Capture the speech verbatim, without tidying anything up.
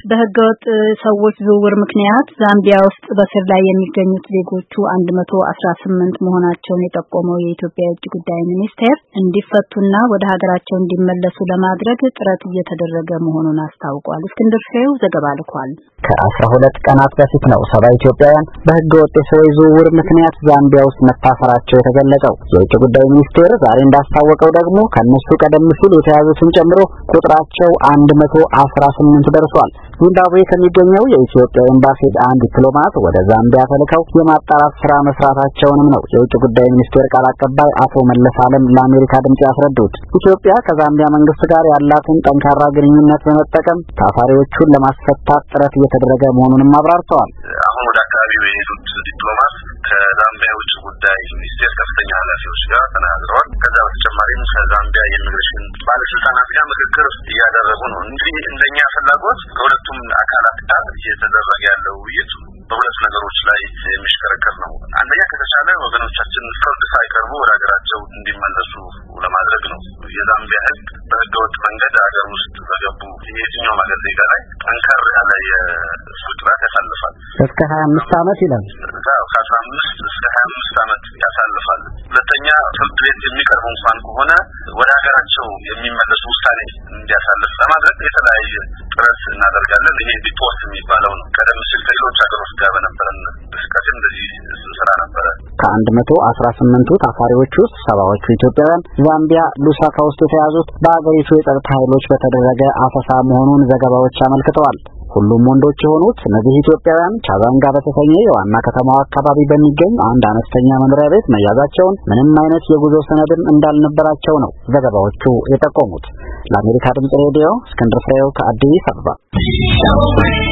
በህገወጥ ሰዎች ዝውውር ምክንያት ዛምቢያ ውስጥ በስር ላይ የሚገኙት ዜጎቹ አንድ መቶ አስራ ስምንት መሆናቸውን የጠቆመው የኢትዮጵያ የውጭ ጉዳይ ሚኒስቴር እንዲፈቱና ወደ ሀገራቸው እንዲመለሱ ለማድረግ ጥረት እየተደረገ መሆኑን አስታውቋል። እስክንድር ፍሬው ዘገባ ልኳል። ከአስራ ሁለት ቀናት በፊት ነው ሰባ ኢትዮጵያውያን በህገወጥ የሰዎች ዝውውር ምክንያት ዛምቢያ ውስጥ መታሰራቸው የተገለጸው። የውጭ ጉዳይ ሚኒስቴር ዛሬ እንዳስታወቀው ደግሞ ከነሱ ቀደም ሲል የተያዙትን ጨምሮ ቁጥራቸው አንድ መቶ አስራ ስምንት ደርሷል። ዚምባብዌ ከሚገኘው የኢትዮጵያ ኤምባሲ አንድ ዲፕሎማት ወደ ዛምቢያ ተልከው የማጣራት ስራ መስራታቸውንም ነው የውጭ ጉዳይ ሚኒስቴር ቃል አቀባይ አቶ መለስ አለም ለአሜሪካ ድምጽ ያስረዱት። ኢትዮጵያ ከዛምቢያ መንግስት ጋር ያላትን ጠንካራ ግንኙነት በመጠቀም ታሳሪዎቹን ለማስፈታት ጥረት እየተደረገ መሆኑንም አብራርተዋል። አሁን ወደ አካባቢው የሄዱት ዲፕሎማት ከዛምቢያ ውጭ ጉዳይ ሚኒስቴር ከፍተኛ ኃላፊዎች ጋር ተናግረዋል። ከዛ በተጨማሪም ከዛምቢያ የኢሚግሬሽን ባለስልጣናት ጋር ምክክር እያደረጉ ነው። እንግዲህ እንደኛ ፍላጎት ከሁለቱም አካላት ጋር እየተደረገ ያለው ውይይት በሁለት ነገሮች ላይ የሚሽከረከር ነው። አንደኛ ከተቻለ ወገኖቻችን ፍርድ ሳይቀርቡ ወደ ሀገራቸው እንዲመለሱ ለማድረግ ነው። የዛምቢያ ህግ በህገወጥ መንገድ ሀገር ውስጥ በገቡ የትኛውም ሀገር ዜጋ ላይ ጠንከር ያለ የእስር ቅጣት ያሳልፋል። እስከ ሀያ አምስት ዓመት ይላል። ከአስራ አምስት እስከ ሀያ አምስት ዓመት ያሳልፋል። ሁለተኛ ፍርድ ቤት የሚቀርቡ እንኳን ከሆነ ወደ ሀገራቸው የሚመለሱ ውሳኔ እንዲያሳልፍ ለማድረግ የተለያየ ጥረት እናደርጋለን። ይሄ ሪፖርት የሚባለው ነው። ቀደም ሲል ከሌሎች ሀገሮች ጋር በነበረን እንቅስቃሴ እንደዚህ ስራ ነበረ። ከአንድ መቶ አስራ ስምንቱ ታሳሪዎች ውስጥ ሰባዎቹ ኢትዮጵያውያን ዛምቢያ ሉሳካ ውስጥ የተያዙት በአገሪቱ የጸጥታ ኃይሎች በተደረገ አፈሳ መሆኑን ዘገባዎች አመልክተዋል። ሁሉም ወንዶች የሆኑት እነዚህ ኢትዮጵያውያን ቻዛንጋ በተሰኘ የዋና ከተማው አካባቢ በሚገኝ አንድ አነስተኛ መኖሪያ ቤት መያዛቸውን ምንም አይነት የጉዞ ሰነድም እንዳልነበራቸው ነው ዘገባዎቹ የጠቆሙት። ለአሜሪካ ድምጽ ሬዲዮ እስክንድር ፍሬው ከአዲስ አበባ